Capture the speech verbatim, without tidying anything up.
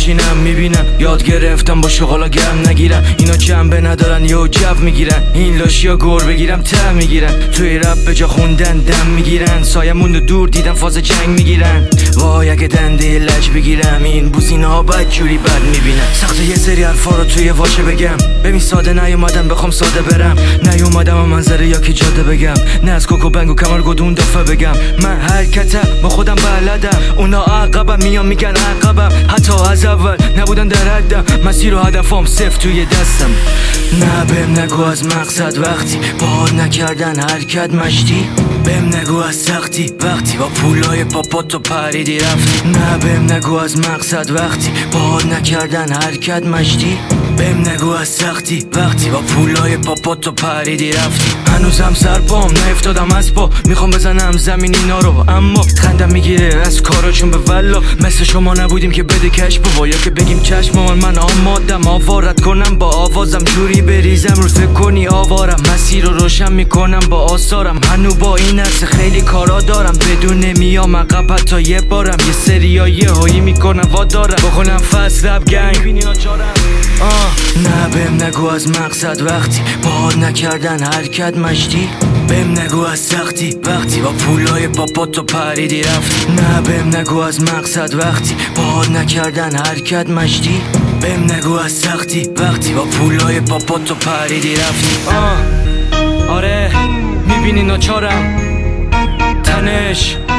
میشینم میبینم یاد گرفتم با شغالا گرم نگیرم. اینا جنبه ندارن یه جو میگیرن، این لاشیا گور بگیرم ته میگیرن. توی رپ به جا خوندن دم میگیرن، سایمون رو دور دیدم فاز جنگ میگیرن. وای اگه دنده لج بگیرم این بوزینه ها بد جوری بد میبینن. سخته یه سری حرفا رو توی واژه بگم، ببین ساده نیومدم بخوام ساده برم. نیومدم و منظره یا کی جاده بگم، نه از کوکو بنگو کمر گدون دفعه بگم. من حرکتم با خودم بلدم، اونا عقبم میان میگن عقبم. حتی از اول نبودن در حدم، مسیر و هدفام صفر توی دستم. نه بهم نگو از مقصد وقتی باهات نکردن حرکت مشتی. بهم نگو از سختی وقتی با پولای پاپاتو پریدی رفتی. نه بهم نگو از مقصد وقتی باهات نکردن حرکت مشتی. بهم نگو از سختی وقتی با پولای پاپاتو پریدی رفتی. هنوزم سر پام نیفتادم از پا، میخوام بزنم زمین اینا رو، اما خندم میگیره از کاراشون به والله. مثل شما نبودیم که بده کش بابا، یا که بگیم چشم من من آمادم آوارت کنم با آوازم. جوری بریزم رو فکر کنی آوارم، مسیر رو روشن میکنم با آثارم. هنو با این عرصه خیلی کارا دارم، بدون نمیام عقب حتی یه بارم. یه سریا یه هایی میکنم وادارم بخونم فصل رپ گنگ. آه نه بهم نگو از مقصد وقتی باهات نکردن حرکت مشتی. بهم نگو از سختی وقتی با پولای پاپاتو پریدی رفتی. نه بهم نگو از مقصد وقتی باهات نکردن حرکت مشتی. بهم نگو از سختی وقتی با پولای پاپاتو پریدی رفتی. آه آره میبینی ناچارم تنش